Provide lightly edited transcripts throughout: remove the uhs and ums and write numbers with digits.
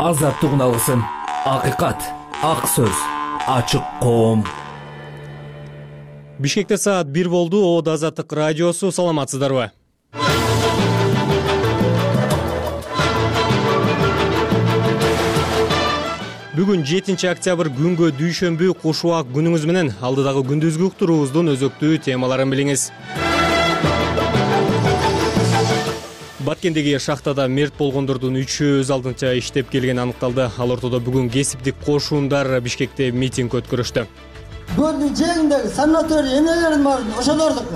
Азаттык алсын, акыйкат, ак сөз, ачык коом. Бишкекте саат 1 болду. Оод Азаттык радиосу. Саламатсыздарбы? Бүгүн 7 октябрь күнгө дүйшөмбү кушубак күнүңүз менен алдыдагы күндүзгү уктуруубуздун өзөктүү темаларын билиңиз. Баткендеги шахтада мерт болгондордун 3-ü өз алдынча иштеп келгени аныкталды. Ал ортодо бүгүн кесиптик кошуундар Бишкекте митинг өткөрүштү. Көлдүн жээгиндеги санаторий эмелерин бар, ошолордуку.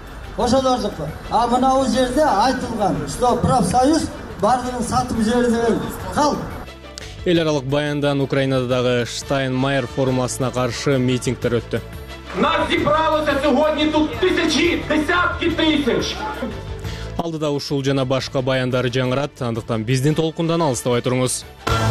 А мынау жерде айтылган, что профсоюз бардыгын сатып жиберди деген кал. Эл аралык баяндан Украинадагы Штайнмайер формуласына каршы митингдер өттү. Нас зібралося сьогодні тут тисячі, десятки тисяч. Алдыда ушул жана башка баяндары жаңырат, андыктан биздин толкундан алыстабай туруңуз.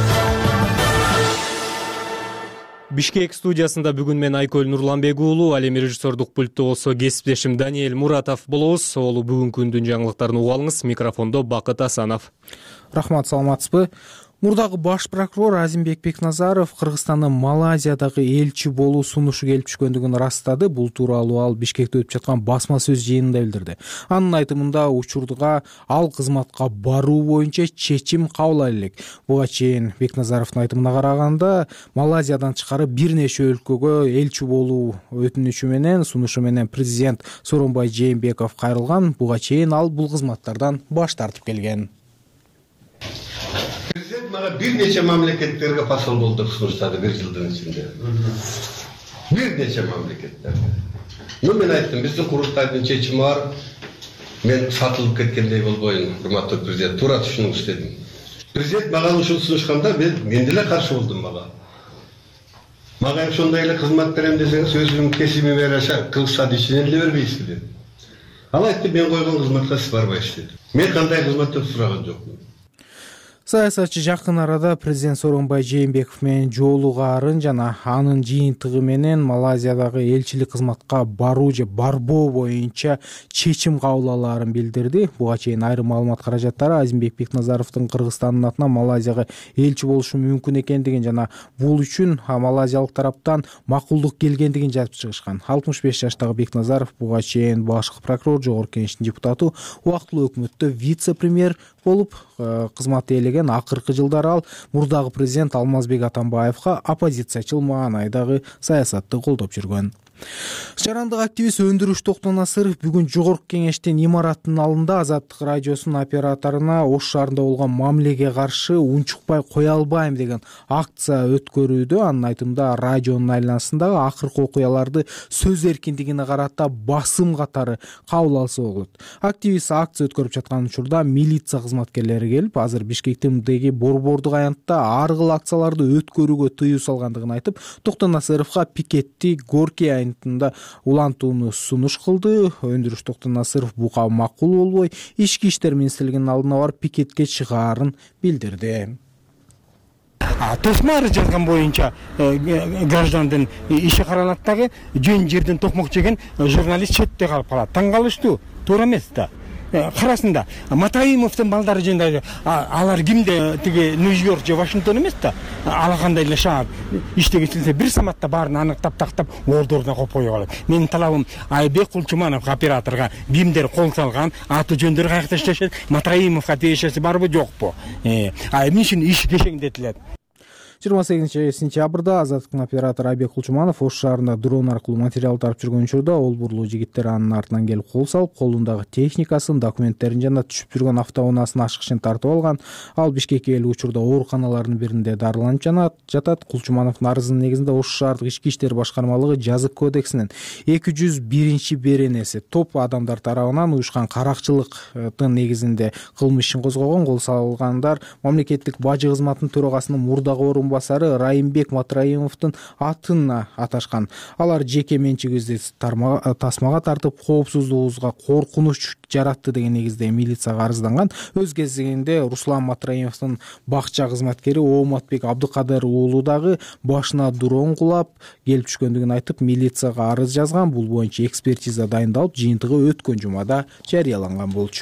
Бишкек студиясында бүгүн мен Айкөл Нурланбек уулу, ал эми режиссердук пультту болсо кесиптешим Даниэль Муратов болобуз. Олу бүгүн күндүн жаңылыктарын угуп алыңыз. Микрофондо Бакыт Асанов. Рахмат, саламатсызбы? Мурдагы баш прокурор Азимбек Бекназаров Кыргызстандын Малайзиядагы элчи болуу сунушу келип түшкөндүгүн ырастады. Бул тууралуу ал Бишкекте өтүп жаткан басма сөз жыйынында билдирди. Анын айтымында учурга ал кызматка баруу боюнча чечим кабыл алып элек. Буга чейин Бекназаровдун айтымына караганда Малайзиядан тышкары бир нече өлкөгө элчи болуу өтүнүчү менен сунушу менен президент Сооронбай Жээнбеков кайрылган. Буга чейин ал бул кызматтардан баш тартып келген. Президент мага бир нече мамлекеттерге посол болуп сунуштады бир жылдын ичинде. Бир нече мамлекеттерге. Мен айттым, биздин курултайдын чечими бар. Мен сатылып кеткендей болбойм, урматтуу президент. Туура түшүнүңүз дедим. Президент мага ушул сунушканда мен деле каршы болдум мага. Мага ошондой эле кызмат берем десеңиз, өзүмдүн кесибиме жараша Кыргызстан ичинен эле бербейсиз деп. Ал айтты, мен койгон кызматка сиз барбайсыз деп. Мен кандай кызматтан сураган жокмун. Саясатчы жакын арада президент Сооронбай Жээнбеков менен жолугаарын жана анын жыйынтыгы менен Малайзиядагы элчилик кызматка баруу же барбоо боюнча чечим кабыл алаарын билдирди. Буга чейин айрым маалымат каражаттары Азимбек Бекназаровдун Кыргызстандын атынан Малайзияга элчи болушу мүмкүн экендигин жана бул үчүн Малайзиялык тараптан макулдук келгендигин жазып чыгышкан. 65 жаштагы Бекназаров буга чейин башкы прокурор, жогорку кеңештин депутату, убактылуу өкмөттө вице-премьер болуп кызмат ээлеген. Акыркы жылдары ал мурдагы президент Алмазбек Атамбаевга оппозициячыл маанайдагы саясатты колдоп жүргөн. Жарандык активист Өндүрүш Токтонасыров бүгүн жогорку кеңештин имараттын алдында Азаттык радиосунун операторуна Ош шаарында болгон мамилеге каршы унчукпай кое албайм деген акция өткөрүүдө. Анын айтымында радионун айланасындагы акыркы окуяларды сөз эркиндигине карата басым катары кабыл алса болот. Активист акция өткөрүп жаткан учурда милиция кызматкерлери келип, азыр Бишкектеги борбордук аянтта ар кыл акцияларды өткөрүүгө тыюу салгандыгын айтып, Токтонасыровго пикетти Горький аянтында улантууну сунуш кылды. Өндүрүш Токтонасыров буга макул болбой, Ички иштер министрлигинин алдына барып пикетке чыгаарын билдирди. Тосма арыз жазган боюнча граждандын иши каралат дагы жөн жерден токмок жеген журналист четте калып калат. Таң калыштуу, туура эмес да. Карасында Матаимовдун балдары жөнүндө алар кимде, тиги Нью-Йорк же Вашингтон эмес да. Ала кандай эле шаар иштегенсе бир саматта баарын аныктап тактап ордоруна коюп кое алат. Менин талабым Айбек Кулчуманов операторго кимдер кол салган, аты жөндөрү каякта иштешет, Матаимовго тиешеси барбы жокпу? Эмне үчүн иш кешеңдетилет? 28 сентябрда Азаттыктын оператору Айбек Кулчуманов Ош шаарында дрон аркылуу материал тарып жүргөн учурда олбурлуу жигиттер анын артынан келип кол салып, колундагы техникасын, документтерин жана түшүп жүргөн автоунаасын ачкычын тартып алган. Ал Бишкекке келүү учурда ооруканалардын биринде дарыланып жатат. Кулчумановдун арызынын негизинде Ош шаардык ички иштер башкармалыгы жазык кодексинин 201-беренеси топ адамдар тарабынан уюшкан каракчылыктын негизинде кылмыш ишин козгогон. Кол салгандар мамлекеттик бажы кызматынын төрагасынын мурдагы басары Райымбек Матраимовдун атын аташкан. Алар жеке менчигибизди тасмага тартып, коопсуздугубузга коркунуч жаратты деген негизде милицияга арызданган. Өз кезегинде Руслан Матраимовдун бакча кызматкери Ооматбек Абдыкадыр уулу дагы башына дрон кулап келип түшкөндүгүн айтып, милицияга арыз жазган. Бул боюнча экспертиза дайындалып, жыйынтыгы өткөн жумада жарыяланган болчу.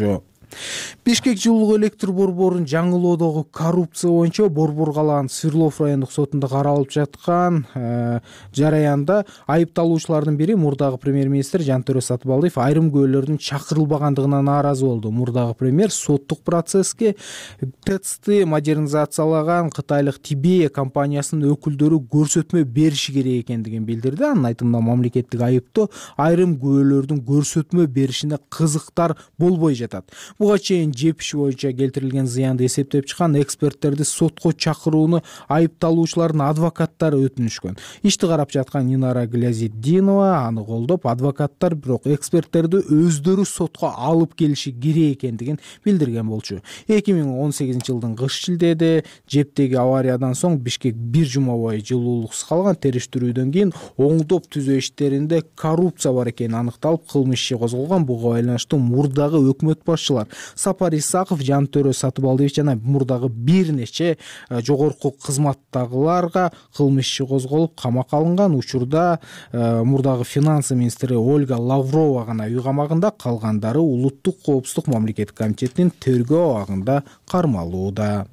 Бишкек жылуулук электр борборун жаңылоодогу коррупция боюнча Борбор калаанын Свердлов райондук сотунда каралып жаткан жараянда айыпталуучулардын бири мурдагы премьер-министр Жантөрө Сатыбалдиев айрым күбөлөрдүн чакырылбагандыгына нааразы болду. Мурдагы премьер соттук процесске ТЭЦ-ты модернизациялаган кытайлык Тибея компаниясынын өкүлдөрү көрсөтмө бериши керек экендигин билдирди. Анын айтымында мамлекеттик айыптоо айрым күбөлөрдүн көрсөтмө беришине кызыктар болбой жатат. Буга чейин жеп иши боюнча келтирилген зыянды эсептеп чыккан эксперттерди сотко чакырууну айыпталуучулардын адвокаттары өтүнүшкөн. Ишти карап жаткан Нинара Глязиддинова аны колдоп, адвокаттар бирок эксперттерди өздөрү сотко алып келиши керек экендигин билдирген болчу. 2018-жылдын кыш шилдеде жептеги авариядан соң Бишкек бир жума бою жылуулуксуз калган. Териштирүүдөн кийин оңдоп түзөө иштеринде коррупция бар экени аныкталып, кылмыш иши козголгон. Буга байланыштуу мурдагы өкмөт башчылар Сапар Исаков, Жантөрө Сатыбалдиев жана мурдагы бир нече жогорку кызматтагыларга кылмыш иши козголуп, камакка алынган. Учурда мурдагы финансы министри Ольга Лаврова гана үй камагында, калгандары Улуттук коопсуздук мамлекеттик комитетинин тергөө абагында кармалууда.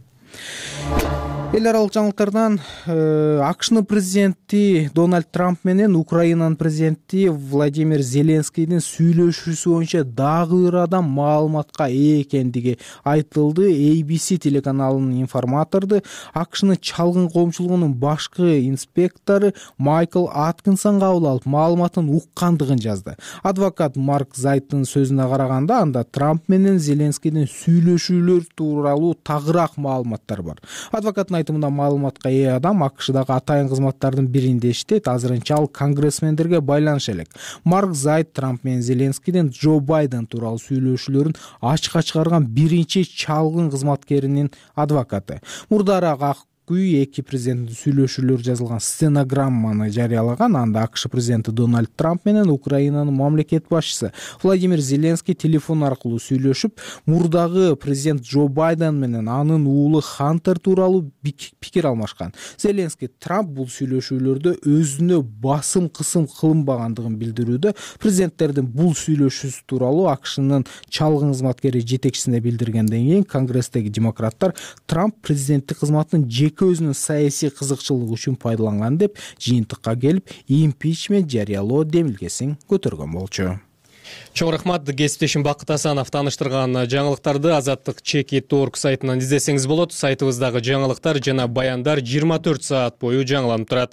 Эл аралык жаңылыктардан АКШнын президенти Дональд Трамп менен Украинанын президенти Владимир Зеленскийдин сүйлөшүүсү боюнча дагы бир адам маалыматка ээ экендиги айтылды. ABC телеканалынын информаторду АКШнын чалгын коомчулугунун башкы инспектору Майкл Аткинсон кабыл алып, маалыматын уккандыгын жазды. Адвокат Марк Зайттын сөзүнө караганда, анда Трамп менен Зеленскийдин сүйлөшүүлөр тууралуу тагыраак маалыматтар бар. Адвокаттын айтымында маалыматка ээ адам АКШдагы атайын кызматтардын биринде иштейт. Азырынча ал конгрессмендерге байланыша элек. Марк Зайт Трамп менен Зеленскийдин Джо Байден тууралуу сүйлөшүүлөрүн ачыкка чыгарган биринчи чалгын кызматкеринин адвокаты. Мурдараак эки президенттин сүйлөшүүлөрү жазылган стенограмманы жарыялаган. Анда АКШ президенти Дональд Трамп менен Украинанын мамлекет башчысы Владимир Зеленский телефон аркылуу сүйлөшүп, мурдагы президент Джо Байден менен анын уулу Хантер тууралуу пикир алмашкан. Зеленский Трамп бул сүйлөшүүлөрдө өзүнө басым кысым кылынбагандыгын билдирүүдө. Президенттердин бул сүйлөшүүсү тууралуу АКШнын чалгын кызматкери жетекчисине билдиргенден кийин Конгресстеги демократтар Трамп президенттик кызматын өзүнүн саясий кызыкчылыгы үчүн пайдаланган деп жыйынтыкка келип, импичмент жарыялоо демилгесин көтөргөн болчу. Чоң рахмат. Кесиптешим Бакыт Асанов тааныштырган жаңылыктарды Азаттык Чеки.org сайтынан издесеңиз болот. Сайтыбыздагы жаңылыктар жана баяндар 24 саат бою жаңыланып турат.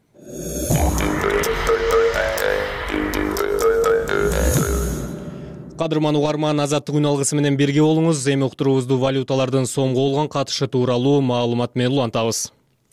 Кадырман угарман, Азаттык үн алгысы менен бирге болуңуз. Эми уктуруубузду валюталардын сомго болгон катышы тууралуу маалымат менен улантабыз.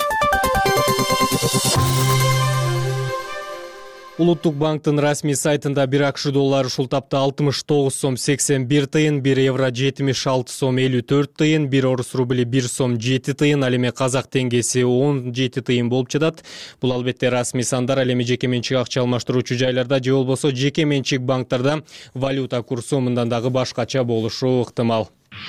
Улуттук банктын расмий сайтында 1 АКШ доллары ушул тапта 69 сом 81 тыйын, 1 евро 76 сом 54 тыйын, 1 орус рубли 1 сом 7 тыйын, ал эми казак теңгеси 17 тыйын болуп жатат. Бул албетте расмий сандар, ал эми жеке менчик акча алмаштыруучу жайларда же болбосо жеке менчик банктарда валюта курсу мындан дагы башкача болушу ыктымал.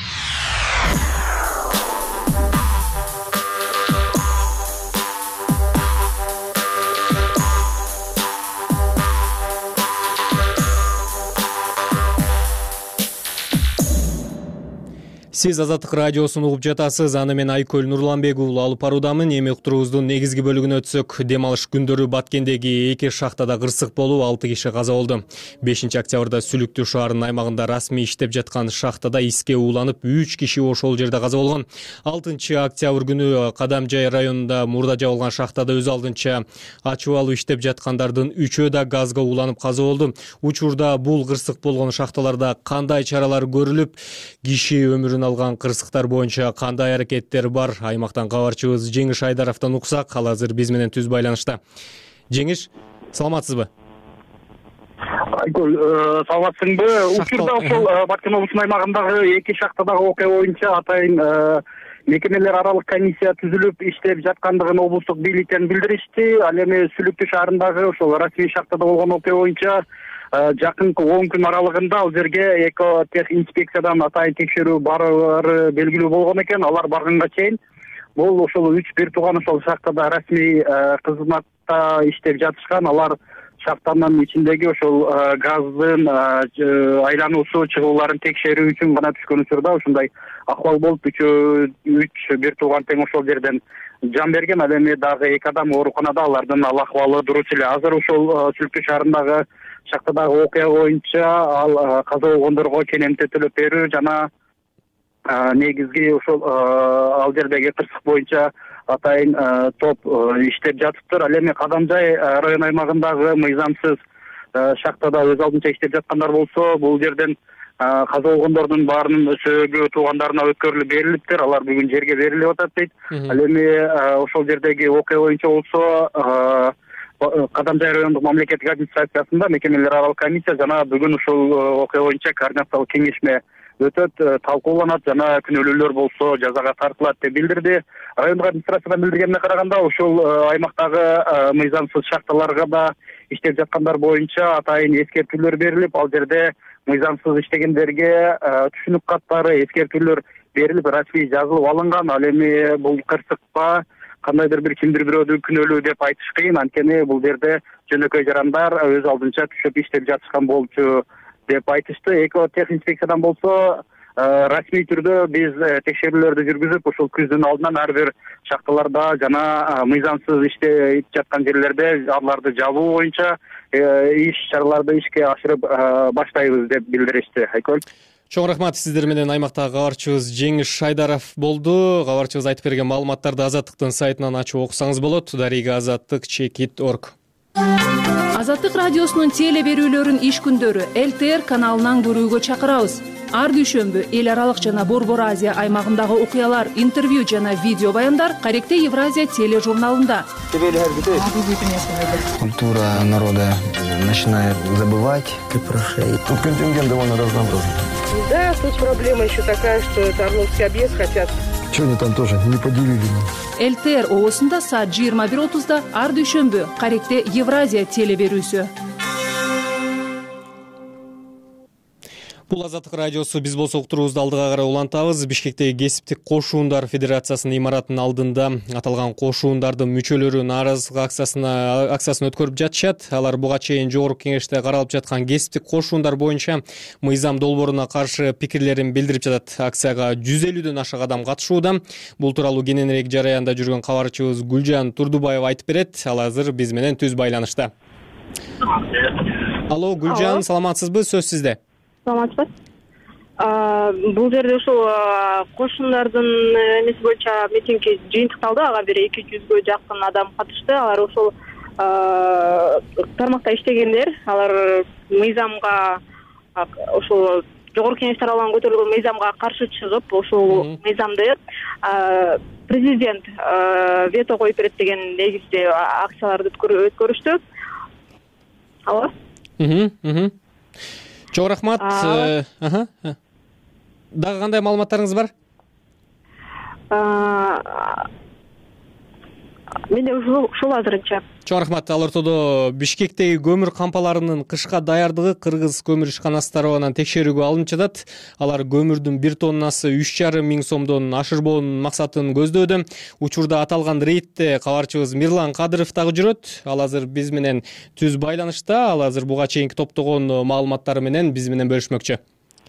Сиз Азаттык радиосун угуп жатасыз. Аны мен Айкөл Нурланбек уулу алып баруудамын. Эми уктуруубуздун негизги бөлүгүнө өтсөк, дем алыш күндөрү Баткендеги 2 шахтада кырсык болуп, 6 киши каза болду. 5-октябрда Сүлүктүү шаарынын аймагында расмий иштеп жаткан шахтада иске ууланып, 3 киши ошол жерде каза болгон. 6-октябрь күнү Кадамжай районунда мурда жабылган шахтада өз алдынча ачып алып иштеп жаткандардын 3-өө да газга ууланып каза болду. Учурда бул кырсык болгон шахталарда кандай чаралар көрүлүп, киши өмүрүн алган кырсыктар боюнча кандай аракеттер бар? Аймактан кабарчыбыз Жеңиш Айдаровдон уксак. Ал азыр биз менен түз байланышта. Жеңиш, саламатсызбы? Айкөл, саламатсыңбы? Учурда ошол Баткен облусунун аймагындагы 2 шахтадагы окуя боюнча атайын мекемелер аралык комиссия түзүлүп иштеп жаткандыгын облустук бийликтен билдиришти. Ал эми Сүлүктүү шаарындагы ошол расмий шахтада болгон окуя боюнча жакынкы 10 күн аралыгында ал жерге экотех инспекциядан атайын текшерүү барары белгилүү болгон экен. Алар барганга чейин бул ошол 3 бир тууган ошол шахтада расмий кызматта иштеп жатышкан. Алар шахтанын ичиндеги ошол газдын айлануусу чыгууларын текшерүү үчүн гана түшкөн учурда ушундай акыбал болуп үч бир тууган тең ошол жерден жан берген. Ал эми дагы 2 адам ооруканада, алардын ал акыбалы дурус эле. Азыр ошол Сүлкү шаарындагы шахтадагы окуя боюнча ал каза болгондорго кенемте төлөп берүү жана негизги ошол ал жердеги кырсык боюнча атайын топ иштеп жатыптыр. Ал эми Кадамжай район аймагындагы мыйзамсыз шахтада өз алдынча иштеп жаткандар болсо, бул жерден каза болгондордун баарынын сөөгү туугандарына өткөрүлүп берилиптир. Алар бүгүн жерге берилип атат дейт. Ал эми ошол жердеги окуя боюнча болсо Кадамжай райондук мамлекеттик администрациясында мекемелер аралык комиссия жана бүгүн ушул окуя боюнча координациялык кеңешме өтөт, талкууланат жана күнөөлүүлөр болсо жазага тартылат деп билдирди. Райондук администрациядан билдиргенине караганда ушул аймактагы мыйзамсыз шахталарга да иштеп жаткандар боюнча атайын эскертүүлөр берилип, ал жерде мыйзамсыз иштегендерге түшүнүк каттары, эскертүүлөр берилип, расмий жазылып алынган. Ал эми бул кырсыкка кандайдыр бир кимдир бирөөдү күнөөлүү деп айтыш кыйын, анткени бул жерде жөнөкөй жарандар өз алдынча түшүп иштеп жатышкан болчу деп айтышты. Экотехинспекциядан болсо расмий түрдө биз текшерүүлөрдү жүргүзүп, ушул күздүн алдынан ар бир шахталарда жана мыйзамсыз иштеп жаткан жерлерде аларды жабуу боюнча иш чараларды ишке ашырып баштайбыз деп билдиришти. Айкөл. Чоң рахмат. Сиздер менен аймактагы кабарчыбыз Жеңиш Шайдаров болду. Кабарчыбыз айтып берген маалыматтарды Азаттыктын сайтынан ачып окусаңыз болот. Дарига azattik.org. Азаттык радиосунун теле берүүлөрүн иш күндөрү ЛТР каналынан көрүүгө чакырабыз. Ар дүйшөмбү эл аралык жана Борбор Азия аймагындагы окуялар, интервью жана видео баяндар Каректе Евразия тележурналында. Культура народа начинает забывать прошей. Тут контингент довольно разнообразный. Да, тут проблема еще такая, что это Орловский объезд хотят. Что они там тоже не поделили? ЛТР оосунда саат 21:30 ар дүйшөмбү Каректе Евразия теле берүүсү. Бул Азаттык радиосу, биз болсо уктуруубузду алдыга карай улантабыз. Бишкектеги кесиптик кошуундар федерациясынын имаратынын алдында аталган кошуундардын мүчөлөрү нааразылык акциясын өткөрүп жатышат. Алар буга чейин жогорку кеңеште каралып жаткан кесиптик кошуундар боюнча мыйзам долбооруна каршы пикирлерин билдирип жатат. Акцияга 150дөн ашык адам катышууда. Бул тууралуу кененирээк жараянда жүргөн кабарчыбыз Гүлжан Турдубаева айтып берет. Ал азыр биз менен түз байланышта. Алло, Гүлжан, саламатсызбы? Сөз сизде. Саламатсызбы. Бул жерде ушул кошундардын эмеси боюнча митинги жыйынтыкталды. Ага бир 200гө жакын адам катышты. Алар ошол тармакта иштегендер. Алар мыйзамга ошол жогорку кеңеш тарабынан көтөрүлгөн мыйзамга каршы чыгып, ошол мыйзамды президент вето коюп берет деген негизде акцияларды өткөрүштү. Алло. Чоң рахмат. Дагы кандай маалыматтарыңыз бар? Менде ушул азырынча. Чоң рахмат. Ал ортодо Бишкектеги көмүр кампаларынын кышка даярдыгы Кыргыз көмүр ишканасы тарабынан текшерүүгө алынып жатат. Алар көмүрдүн 1 тоннасы 3,5 миң сомдон ашырбоонун максатын көздөөдө. Учурда аталган рейдте кабарчыбыз Мирлан Кадыров дагы жүрөт. Ал азыр биз менен түз байланышта. Ал азыр буга чейинки топтогон маалыматтары менен биз менен бөлүшмөкчү.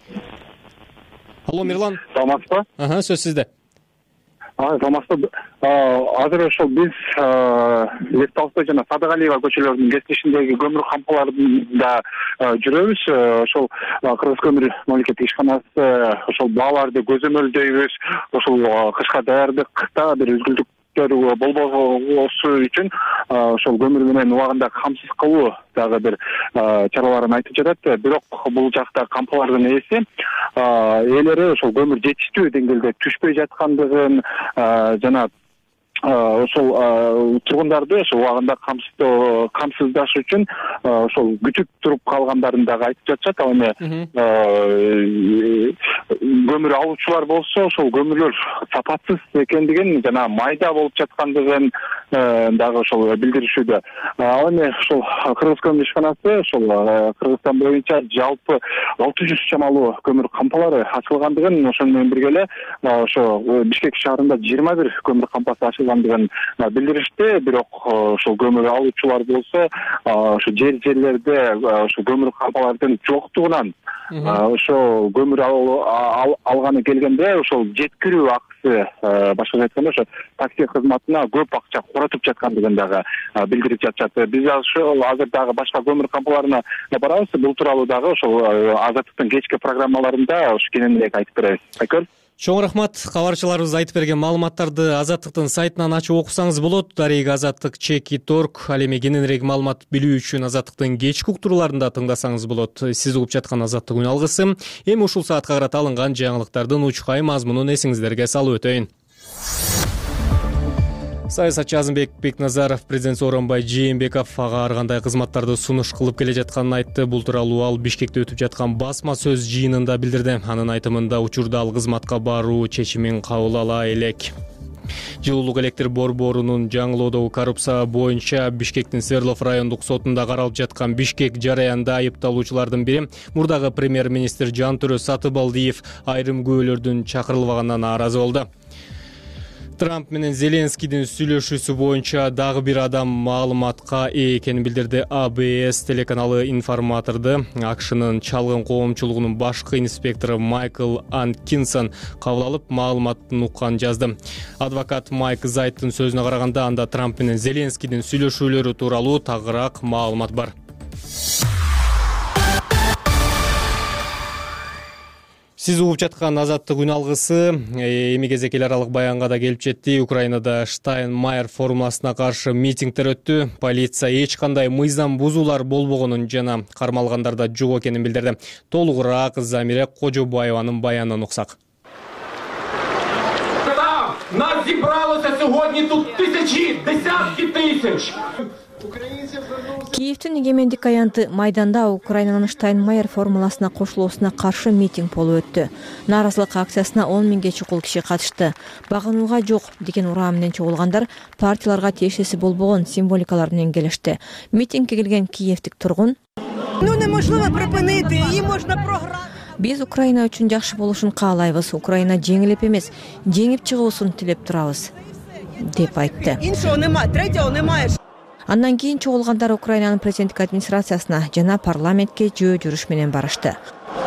Алло, Мирлан. Саламатсызбы? Сөз сизде. Саламатсызбы. Азыр ошол биз Лев Толстой жана Садыгалиева көчөлөрүнүн кесилишиндеги көмүр кампаларында жүрөбүз. Ошол Кыргыз көмүр мамлекеттик ишканасы ошол бааларды көзөмөлдөйбүз. Ошол кышка даярдыкта бир үзгүлтүктөр болбосу үчүн ошол көмүр менен убагында камсыз кылуу дагы бир чараларын айтып жатат. Бирок бул жакта кампалардын ээси ээлери ошол көмүр жетиштүү деңгээлде түшпөй жаткандыгын жана ошол тургундарды ошол убагында камсыздаш үчүн ошол күтүп туруп калгандарын дагы айтып жатышат. Ал эми көмүр алуучулар болсо ошол көмүрлөр сапатсыз экендигин жана майда болуп жаткандыгын дагы ошол билдиришүүдө. Ал эми ошол Кыргыз көмүр ишканасы ошол Кыргызстан боюнча жалпы 600 чамалуу көмүр кампалары ачылгандыгын, ошону менен бирге эле ошо Бишкек шаарында 21 көмүр кампасы ачылгандыгын билдиришти. Бирок ошол көмүр алуучулар болсо ошо жерлерде ошо көмүр кампалардын жоктугунан ошо көмүр алганы келгенде ошол жеткирүү акысы, башкача айтканда ошо такси кызматына көп акча коротуп жаткандыгын дагы билдирип жатышат. Биз ошол азыр дагы башка көмүр кампаларына барабыз. Бул тууралуу дагы ошол Азаттыктын кечки программаларында ошо кененирээк айтып беребиз. Айкөл. Чоң рахмат. Кабарчыларыбыз айтып берген маалыматтарды Азаттыктын сайтынан ачып окусаңыз болот. Дарек Азаттык /org. Ал эми кененирээк маалымат билүү үчүн Азаттыктын кечки уктурууларында тыңдасаңыз болот. Сиз угуп жаткан Азаттык үн алгысы. Эми ушул саатка карата алынган жаңылыктардын учкай мазмунун эсиңиздерге салып өтөйүн. Саясатчы Азымбек Бекназаров президент Сооронбай Жээнбеков ага ар кандай кызматтарды сунуш кылып келе жатканын айтты. Бул тууралуу ал Бишкекте өтүп жаткан басма сөз жыйынында билдирди. Анын айтымында учурда ал кызматка баруу чечимин кабыл ала элек. Жылуулук электр борборунун жаңылоодогу коррупция боюнча Бишкектин Свердлов райондук сотунда каралып жаткан Бишкек жараянда айыпталуучулардын бири мурдагы премьер-министр Жантөрө Сатыбалдиев айрым күбөлөрдүн чакырылбаганына нааразы болду. Трамп менен Зеленскийдин сүйлөшүүсү боюнча дагы бир адам маалыматка ээ экенин билдирди. АБС телеканалы информаторду АКШнын чалгын коомчулугунун башкы инспектору Майкл Анкинсон кабыл алып, маалыматтын укканын жазды. Адвокат Майк Зайттын сөзүнө караганда, анда Трамп менен Зеленскийдин сүйлөшүүлөрү тууралуу тагыраак маалымат бар. Сиз угуп жаткан Азаттык үн алгысы эми кезек эл аралык баянга да келип жетти. Украинада Штайнмайер формуласына каршы митингдер өттү. Полиция эч кандай мыйзам бузуулар болбогонун жана кармалгандарда жок экенин билдирди. Толугураак Замире Кожобаеванын баянынан уксак. Нас зібралося сьогодні тут тисячі, десятки тисяч. Киевтин эгемендик аянты Майданда Украинанын Штайнмайер формуласына кошулуусуна каршы митинг болуп өттү. Нааразылык акциясына 10 миңге чукул киши катышты. Багынууга жок деген ураа менен чогулгандар партияларга тиешеси болбогон символикалар менен келишти. Митингге келген киевтик тургун неможливо припинити, її можна програти. Биз Украина үчүн жакшы болушун каалайбыз. Украина жеңилип эмес, жеңип чыгуусун тилеп турабыз, деп айтты. Іншого немає, третього немає. Андан кийин чогулгандар Украинанын президенттик администрациясына жана парламентке жөө жүрүш менен барышты.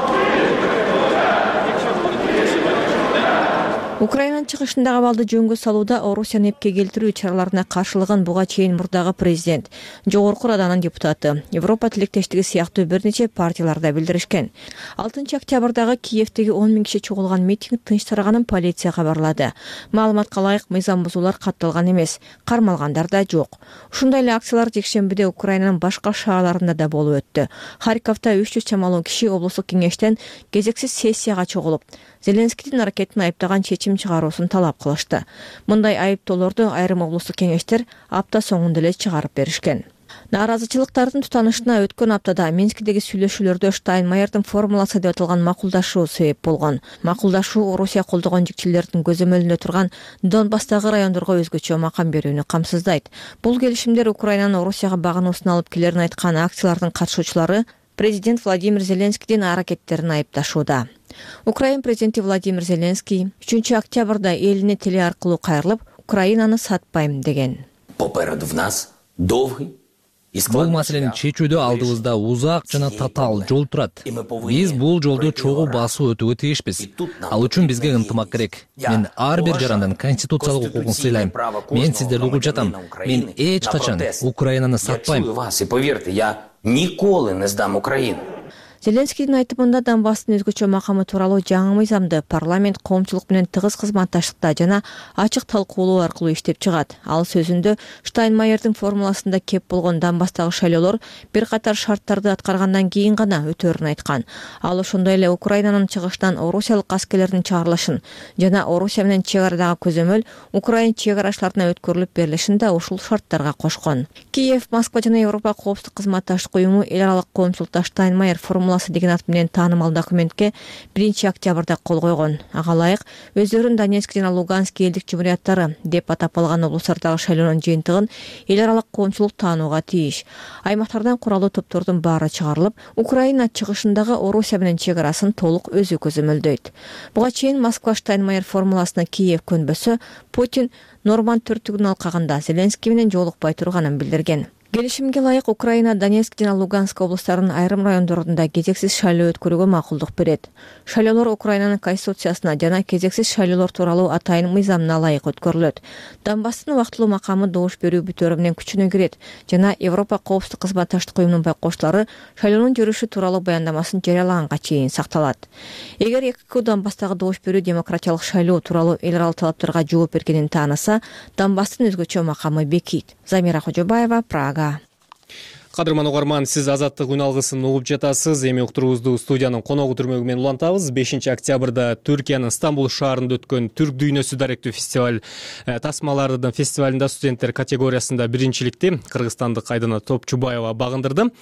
Украинанын чыгышындагы абалды жөнгө салууда Орусияны эпке келтирүү чараларына каршылыгын буга чейин мурдагы президент, жогорку Раданын депутаты, Европа тилектештиги сыяктуу бир нече партияларда билдиришкен. 6 октябрдагы Киевдеги 10 миң киши чогулган митинг тынч тараганын полиция кабарлады. Маалыматка ылайык мыйзам бузуулар катталган эмес, кармалгандар да жок. Ушундай эле акциялар жекшембиде Украинанын башка шаарларында да болуп өттү. Харьковда 300 чамалуу киши облустук кеңештен кезексиз сессияга чогулуп, Зеленскийдин аракетин айыптаган чечим чыгаруусун талап кылышты. Мындай айыптоолорду айрым облустук кеңештер апта соңунда эле чыгарып беришкен. Нааразычылыктардын тутанышына өткөн аптада Минскидеги сүйлөшүүлөрдө Штайнмайердин формуласы деп аталган макулдашуу себеп болгон. Макулдашуу Орусия колдогон жикчилердин көзөмөлүндө турган Донбасстагы райондорго өзгөчө макам берүүнү камсыздайт. Бул келишимдер Украинанын Орусияга багынуусун алып келерин айткан акциялардын катышуучулары президент Владимир Зеленскийдин аракеттерин айыпташууда. Украин президенти Владимир Зеленский 3 октябрда элине теле аркылуу кайрылып, Украинаны сатпайм деген. Попереду в нас долгий. Бул маселени чечүүдө алдыбызда узак жана татаал жол турат. Биз бул жолду чогуу басуу өтүүгө тийишпиз. Ал үчүн бизге ынтымак керек. Мен ар бир жарандын конституциялык укугун сыйлайм. Мен сиздерди угуп жатам. Мен эч качан Украинаны сатпайм. И поверьте, я николи не сдам Украину. Зеленскийдин айтымында Донбасстын өзгөчө макамы тууралуу жаңы мыйзамды парламент коомчулук менен тыгыз кызматташтыкта жана ачык талкуулоо аркылуу иштеп чыгат. Ал сөзүндө Штайнмайердин формуласында кеп болгон Донбасстагы шайлоолор бир катар шарттарды аткаргандан кийин гана өтөрүн айткан. Ал ошондой эле Украинанын чыгышынан орусиялык аскерлердин чыгарылышын жана Орусия менен чек арадагы көзөмөл Украин чек арачыларына өткөрүлүп берилишин да ушул шарттарга кошкон. Киев, Москва жана Европа коопсуздук кызматташтык уюму эл аралык коомчулукта Штайнмайер формуласы формуласы деген ат менен таанымал документке 1-октябрда кол койгон. Ага ылайык өздөрүн Донецк жана Луганск элдик жумурияттары деп атап алган облустардагы шайлоонун жыйынтыгын эл аралык коомчулук таанууга тийиш. Аймактардан куралуу топтордун баары чыгарылып, Украина чыгышындагы Орусия менен чек-арасын толук өзү көзөмөлдөйт. Буга чейин Москва Штайнмайер формуласына Киев көнбөсө, Путин Норманд төрттүгүн алкагында Зеленский менен жолукпай турганын билдирген. Келишимге ылайык Украина Донецк жана Луганск облустарынын айрым райондорунда кезексиз шайлоо өткөрүүгө макулдук берет. Шайлоолор Украинанын конституциясына жана кезексиз шайлоолор тууралуу атайын мыйзамына ылайык өткөрүлөт. Донбасстын убактылуу макамы добуш берүү бүтөөрү менен күчүнө кирет жана Европа коопсуздук кызматташтык уюмунун байкоочулары шайлоонун жүрүшү тууралуу баяндамасын жарыялаганга чейин сакталат. Эгер ЭКК Донбасстагы добуш берүү демократиялык шайлоо тууралуу эл аралык талаптарга жооп бергенин тааныса, Донбасстын өзгөчө макамы бекийт. Замира Кожобаева, Прага. Кадырман угарман, сиз Азаттык үн алгысын угуп жатасыз. Эми уктуруубузду студиянын коногу түрмөгү менен улантабыз. 5-октябрда Түркиянын Стамбул шаарында өткөн Түрк дүйнөсү даректүү фестиваль тасмалардын фестивалында студенттер категориясында биринчиликти кыргызстандык Айдана Топчубаева багындырды.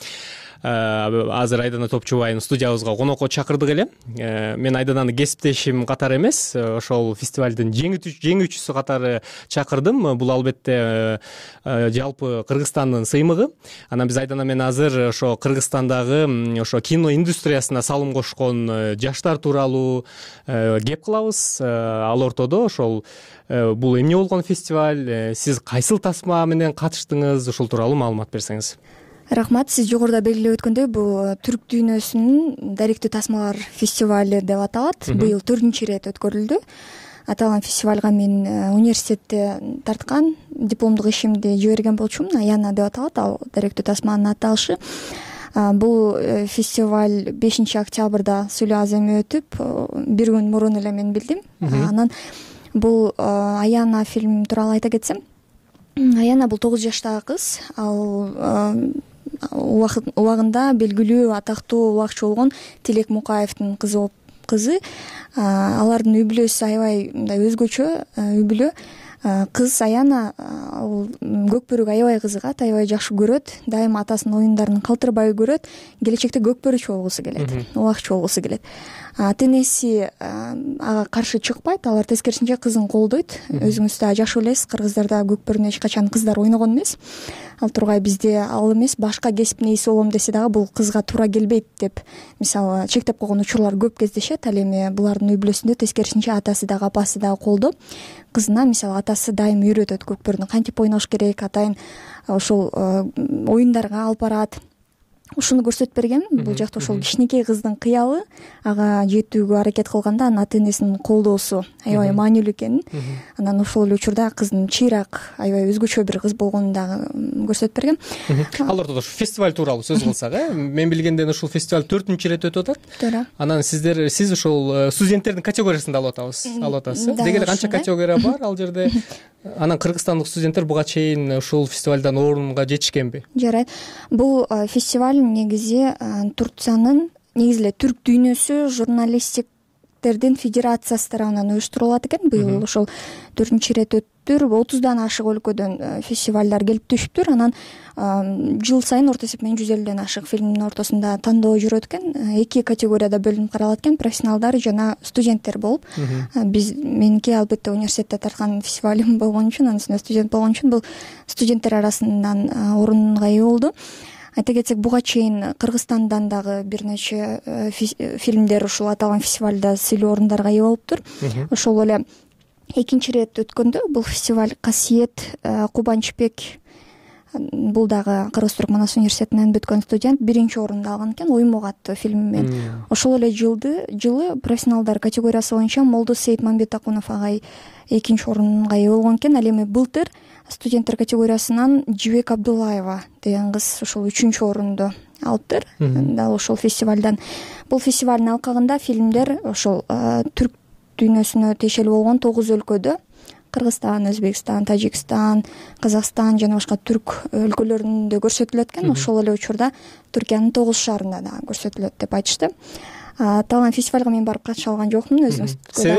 Азыр Айдана Топчубаевну студиябызга конокко чакырдык эле. Мен Айдананы кесиптешим катары эмес, ошол фестивалдын жеңүүчүсү катары чакырдым. Бул албетте жалпы Кыргызстандын сыймыгы. Анан биз Айдана менен азыр ошо Кыргызстандагы ошо кино индустриясына салым кошкон жаштар тууралуу кеп кылабыз. Ал ортодо ошол бул эмне болгон фестиваль, сиз кайсыл тасма менен катыштыңыз, ошол тууралуу маалымат берсеңиз. Рахмат, сиз жогоруда белгилеп өткөндөй, бул Түрк дүйнөсүнүн даректүү тасмалар фестивалы деп аталат. Быйыл 4-чү ирет өткөрүлдү. Аталган фестивалга мен университетте тарткан дипломдук ишимди жиберген болчумун. Аяна деп аталат, ал даректүү тасманын аталышы. Бул фестиваль 5-октябрда Сүлө Аземи өтүп, бир күн мурун эле мен билдим. Анан бул Аяна фильм тууралуу айта кетсем, Аяна бул 9 жаштагы кыз. Ал убагында белгилүү атактуу улакчы болгон Тилек Мукаевдин кызы. Алардын үй бүлөсү аябай мындай өзгөчө үй бүлө. Кыз Аяна көкбөрүгө аябай кызыгат, аябай жакшы көрөт. Дайыма атасынын оюндарын калтырбай көрөт. Келечекте көкбөрүчү болгусу келет, улакчы болгусу келет. Ата-энеси ага каршы чыкпайт, алар тескерисинче кызын колдойт. Өзүңүз да жакшы билесиз, кыргыздарда көкбөрүнө эч качан кыздар ойногон эмес. Ал тургай бизде ал эмес, башка кесиптин ээси болом десе дагы бул кызга туура келбейт деп, мисалы, чектеп койгон учурлар көп кездешет. Ал эми булардын үй бүлөсүндө тескерисинче атасы дагы апасы дагы колдоп, кызына мисалы атасы дайым үйрөтөт көкбөрүнү кантип ойнош керек, атайын ошол оюндарга алып барат. Ушуну көрсөтүп берген. Бул жакта ошол кичинекей кыздын кыялы ага жетүүгө аракет кылганда анын ата-энесинин колдоосу аябай маанилүү экенин, анан ошол эле учурда кыздын чыйрак, аябай өзгөчө бир кыз болгонун дагы көрсөтүп берген. Ал ортодо фестиваль тууралуу сөз кылсак, мен билгенден ушул фестиваль 4-чү ирет өтүп атат. Туура. Анан сиз ошол студенттердин категориясында алып атасыз. Деги эле канча категория бар ал жерде? Анан кыргызстандык студенттер буга чейин ушул фестивалдан орунга жетишкенби? Жарайт. Бул фестиваль негизи Турциянын, негизи эле Түрк дүйнөсү журналистиктердин федерациясы тарабынан уюштурулат экен. Быйыл ошол 4-чү ирет өттүр. 30дан ашык өлкөдөн фестивалдар келип түшүптүр. Анан жыл сайын орто эсеп менен 150ден ашык фильмдин ортосунда тандоо жүрөт экен. 2 категорияда бөлүнүп каралат экен: профессионалдар жана студенттер болуп. Меники албетте университетте тарткан фестивалым болгон үчүн, анын үстүнө студент болгон үчүн бул студенттер арасынан орунга ээ болду. Айта кетсек, буга чейин Кыргызстандан дагы бир нече фильмдер ушул аталган фестивалда сыйлуу орундарга ээ болуптур. Ошол эле 2-чи ирет өткөндө бул фестиваль Касиет Кубанчбек, бул дагы Кыргыз-Түрк Манас университетинен бүткөн студент 1-чи орунду алган экен Уймок аттуу фильми менен. Ошол эле жылы профессионалдар категориясы боюнча Молдо Сейитмамбет Акунов агай 2-чи орунга ээ болгон экен. Ал эми былтыр студенттер категориясынан Жибек Абдуллаева деген кыз ошол 3-чү орунду алыптыр. Дал ошол фестивалдан. Бул фестивалдын алкагында фильмдер ошол Түрк дүйнөсүнө тиешелүү болгон 9 өлкөдө — Кыргызстан, Өзбекстан, Тажикстан, Казакстан жана башка түрк өлкөлөрүндө көрсөтүлөт экен. Ошол эле учурда Түркиянын 9 шаарында да көрсөтүлөт деп айтышты. Талган фестивалга мен барып катыша алган жокмун, өзүңүз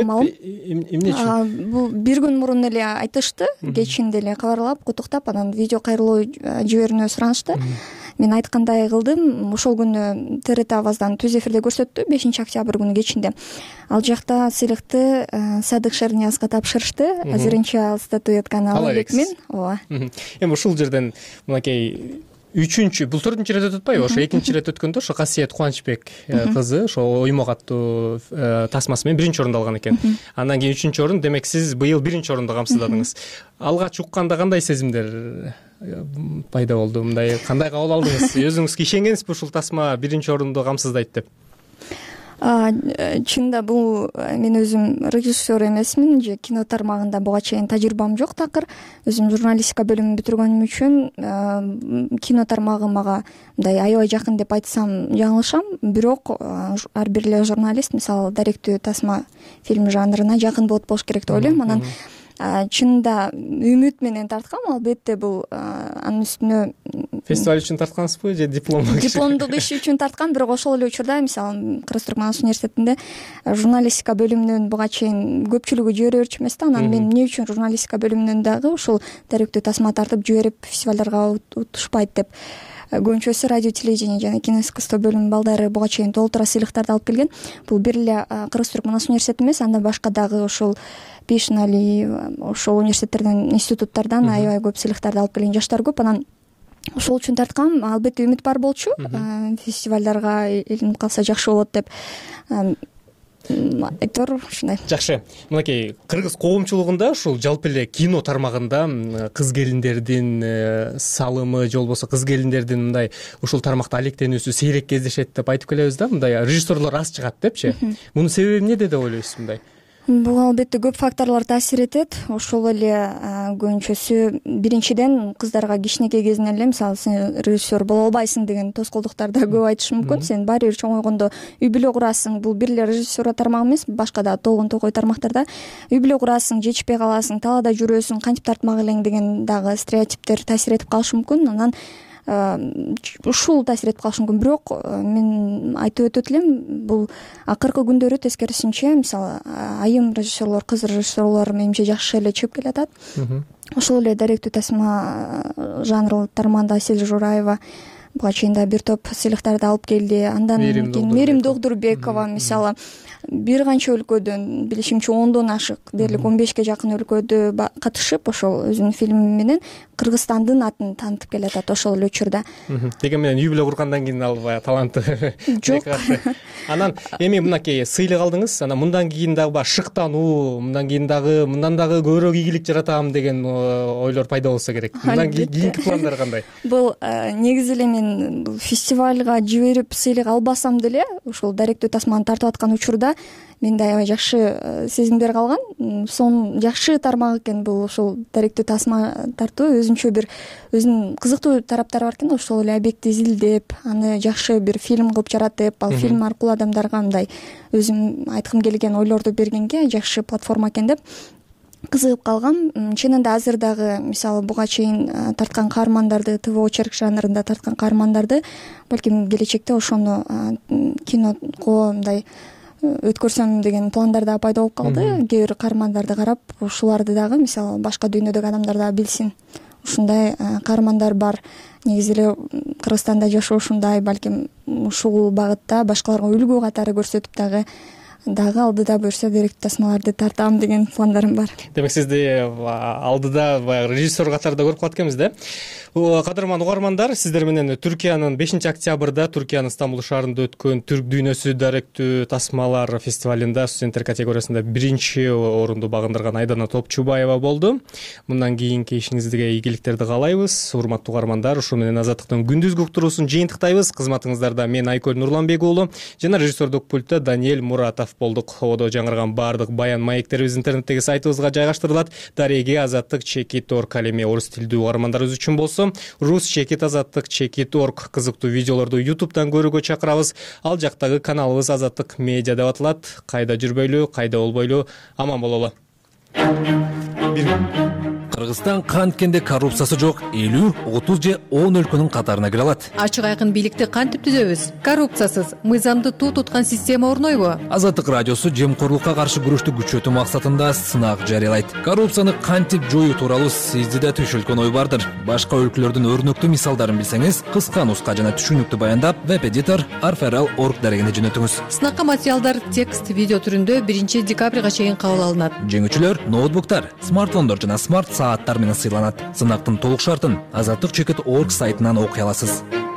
эмне үчүн? Бул бир күн мурун эле айтышты, кечинде эле кабарлап, куттуктап, анан видео кайрылуу жиберүүнү суранышты. мен айткандай кылдым. Ошол күнү ТРТ Аваздан түз эфирде көрсөттү 5 октябрь күнү кечинде. Ал жакта сыйлыкты Садык Шерниязга тапшырышты. Азырынча ал статуэтканы алып элекмин. Ооба. Эми ушул жерден мынакей бул 4-чү ирет өтөт атпайбы? Ошо 2-чи ирет өткөндө ошо Касиет Кубанычбек кызы ошо оймок аттуу тасмасы менен 1-чи орунду алган экен. Андан кийин 3-чү орун, демек сиз быйыл 1-чи орунду камсыздадыңыз. Алгач укканда кандай сезимдер пайда болду? Мындай кандай кабыл алдыңыз? Өзүңүз ишенгенсизби ушул тасма 1-чи орунду камсыздайт деп? Чынында бул мен өзүм режиссер эмесмин же кино тармагында буга чейин тажрыйбам жок такыр. Өзүм журналистика бөлүмүн бүтүргөнүм үчүн кино тармагы мага мындай аябай жакын деп айтсам жаңылышам. Бирок ар бир эле журналист мисалы даректүү тасма фильм жанрына жакын болуш керек деп ойлойм. Анан чынында үмүт менен тарткам. Албетте бул анын үстүнө фестиваль үчүн тарткансызбы же дипломдук иш үчүн тарткан, бирок ошол эле учурда мисалы Кыргыз Түрк Манас университетинде журналистика бөлүмүнөн буга чейин көпчүлүгү жибере берчү эмес да. Анан мен эмне үчүн журналистика бөлүмүнөн дагы ушул даректүү тасма тартып жиберип фестивалдарга утушпайт деп. Көбүнчөсү радио телевидение жана кино искусство бөлүмүнүн балдары буга чейин толтура сыйлыктарды алып келген. Бул бир эле Кыргыз Түрк Манас университети эмес, андан башка дагы ушул Пишнали, ошол университеттерден, институттардан аябай көп сыйлыктарды алып келген жаштар көп. Анан ошол үчүн тарткам. Албетте үмүт бар болчу. Фестивалдарга илинип калса жакшы болот деп. Айтор ушундай. Жакшы. Мынакей кыргыз коомчулугунда ушул жалпы эле кино тармагында кыз келиндердин салымы же болбосо кыз келиндердин мындай ушул тармакта алектенүүсү сейрек кездешет деп айтып келебиз да. Мындай режиссерлор аз чыгат депчи. Мунун себеби эмнеде деп ойлойсуз мындай? Бул албетте көп факторлор таасир этет. Ошол эле көбүнчөсү биринчиден кыздарга кичинекей кезинен эле мисалы сен режиссер боло албайсың деген тоскоолдуктар да көп айтышы мүмкүн. Сен баары бир чоңойгондо үй бүлө курасың. Бул бир эле режиссура тармагы эмес, башка да толгон токой тармактарда үй бүлө курасың, жетишпей каласың, талаада жүрөсүң, кантип тартмак элең деген дагы стереотиптер таасир этип калышы мүмкүн. Анан ушул таасир этип калышы мүмкүн. Бирок мен айтып өтөт элем, бул акыркы күндөрү тескерисинче мисалы айым режиссерлор, кыз режиссерлор менимче жакшы эле чыгып келатат. Ошол эле даректүү тасма жанры тармагында Асель Жураева буга чейин да бир топ сыйлыктарды алып келди. Андан кийин Мерим Догдурбекова мисалы бир канча өлкөдөн, билишимче 10дон ашык, дээрлик 15ке жакын өлкөдө катышып ошол өзүнүн фильми менен Кыргызстандын атын таанытып келатат ошол эле учурда. Деген менен үй бүлө кургандан кийин ал баягы таланты жок. Анан эми мынакей сыйлык алдыңыз. Анан мындан кийин дагы баягы шыктануу, мындан кийин дагы мындан дагы көбүрөөк ийгилик жаратам деген ойлор пайда болсо керек. Мындан кийинки пландар кандай? Бул негизи эле мен фестивалга жиберип сыйлык албасам деле ошол даректүү тасманы тартып аткан учурда менде аябай жакшы сезимдер калган. Сонун жакшы тармак экен бул ошол даректүү тасма тартуу. Өзүнчө бир өзүнүн кызыктуу тараптары бар экен. Ошол эле объектти изилдеп, аны жакшы бир фильм кылып жаратып, ал фильм аркылуу адамдарга мындай өзүм айткым келген ойлорду бергенге жакшы платформа экен деп кызыгып калгам. Чынында азыр дагы мисалы буга чейин тарткан каармандарды, ТВ очерк жанрында тарткан каармандарды балким келечекте ошону киного мындай өткөрсөм деген пландар да пайда болуп калды. Кээ бир каармандарды карап, ушуларды дагы мисалы башка дүйнөдөгү адамдар да билсин. Ушундай каармандар бар. Негизи эле Кыргызстанда жашоошундай, балким ушул багытта башкаларга үлгү катары көрсөтүп дагы алдыда буюрса даректүү тасмаларды тартам деген пландарым бар. Демек сизди алдыда баягы режиссер катарында көрүп калат экенбиз да. Кадырман угармандар, сиздер менен Түркиянын 5-октябрда Түркиянын Стамбул шаарында өткөн Түрк дүйнөсү даректүү тасмалар фестивалында студенттер категориясында 1-чи орунду багындырган Айдана Топчубаева болду. Мындан кийинки ишиңизге ийгиликтерди каалайбыз. Урматтуу угармандар, ушу менен Азаттыктын күндүзгү уктуруусун жыйынтыктайбыз. Кызматыңыздарда мен Айкөл Нурланбек уулу жана режиссердук пультта Даниэль Муратов болдук. Ободо жаңырган баардык баян маектерибиз интернеттеги сайтыбызга жайгаштырылат. Дареги Азаттык /Орг калеми орус тилдүү угармандарыбыз үчүн болсо Рус Азаттык /Орг кызыктуу видеолорду YouTube'дан көрүүгө чакырабыз. Ал жактагы каналыбыз Азаттык медиа деп аталат. Кайда жүрбөйлү, кайда болбойлу, аман бололу. Кыргызстан канткенде коррупциясы жок 50, 30 же 10 өлкөнүн катарына кире алат. Ачык айкын бийликти кантип түзөбүз? Коррупциясыз, мыйзамды туу туткан система орнойбу? Азаттык радиосу жемкорлукка каршы күрөштү күчөтүү максатында сынак жарыялайт. Коррупцияны кантип жоюу тууралуу сизде да түшүлгөн ой бардыр. Башка өлкөлөрдүн өрнөктүү мисалдарын билсеңиз, кыска нуска жана түшүнүктүү баяндап веб-эдитор arferal.org дарегине жөнөтүңүз. Сынакка материалдар текст, видео түрүндө 1 декабрга чейин кабыл алынат. Жеңүүчүлөр ноутбуктар, смартфондор жана смарт сааттар менен сыйланат. Сынактын толук шартын Азаттык.org сайтынан окуй аласыз.